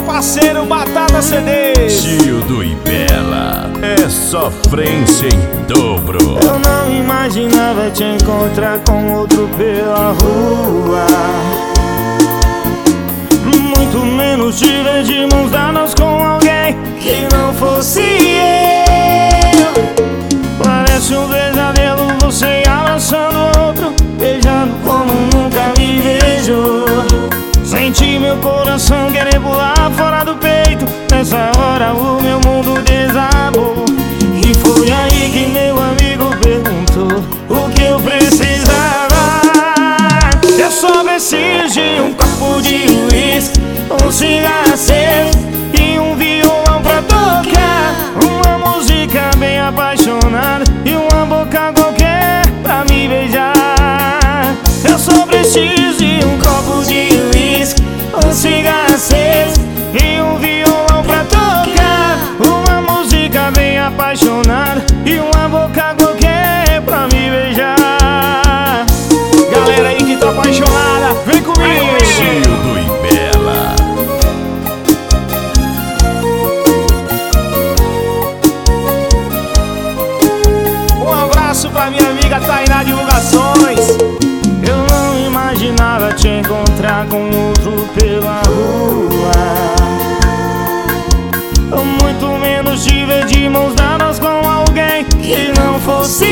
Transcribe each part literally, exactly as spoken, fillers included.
parceiro Batata C Ds. Tio do Ibela, é sofrência em dobro. Eu não imaginava te encontrar com outro pela rua, muito menos te ver de mãos dadas com alguém que não fosse eu. Parece um pesadelo você abraçando outro, beijando como nunca me beijou. Senti meu coração querer pular fora do peito. Nessa hora o meu mundo desabou. E foi aí que meu amigo perguntou o que eu precisava. Eu só preciso de um copo de uísque, um cigarro aceso e um violão pra tocar, uma música bem apaixonada e uma boca qualquer pra me beijar. Eu só preciso de um copo de uísque, um cigarro aceso e um violão pra tocar, uma música bem apaixonada e uma boca qualquer pra me beijar. Galera aí que tá apaixonada, vem comigo. Tio do Ibela. Um abraço pra minha amiga Tainá Divulgações. Eu não imaginava te encontrar com outro pela rua, muito menos te ver de mãos dadas com alguém que não fosse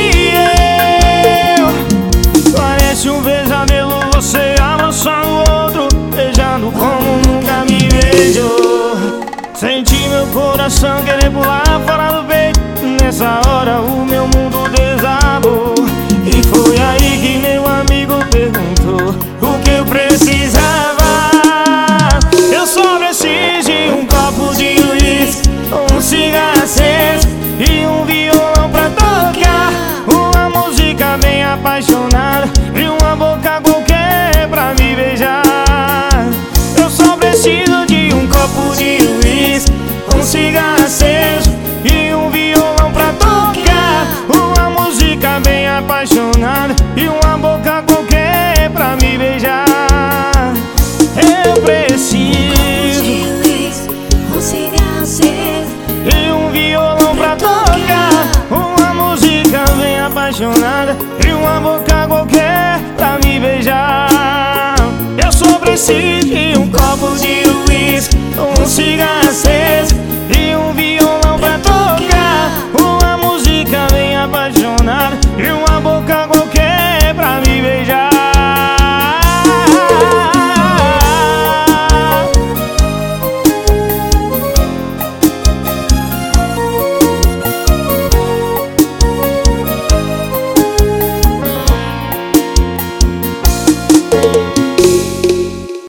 eu. Parece um pesadelo você abraçando o outro, beijando como nunca me beijou. Senti meu coração querer pular fora do peito. Nessa hora o meu mundo desabou. E foi aí que meu amigo perguntou o que eu precisava. Eu só preciso de um copo de uísque, um cigarro aceso e um violão pra tocar, uma música bem apaixonada e uma boca qualquer pra me beijar. Eu só preciso de um copo de uísque, um cigarro aceso e um violão pra tocar, uma música bem apaixonada e uma boca qualquer pra me beijar. Eu preciso um cigarro aceso e um violão pra tocar, uma música bem apaixonada e uma boca qualquer pra me beijar. Eu só preciso de um copo de